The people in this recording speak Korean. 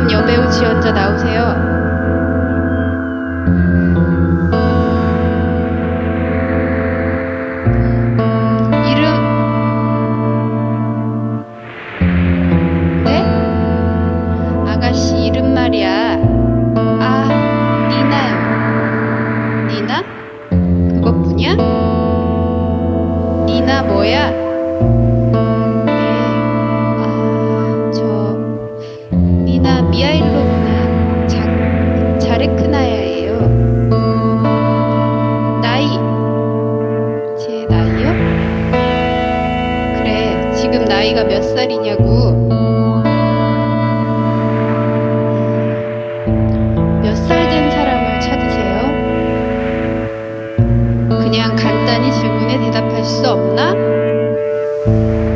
여배우 지원자 나오세요. 아가씨 이름 말이야. 아, 니나요. 니나? 그것뿐이야? 니나 뭐야? 네. 니나 미하일로브나 자레크나야예요. 나이. 제 나이요? 그래, 지금 나이가 몇 살이냐고. 몇 살 된 사람을 찾으세요? 그냥 간단히 질문에 대답할 수 없나?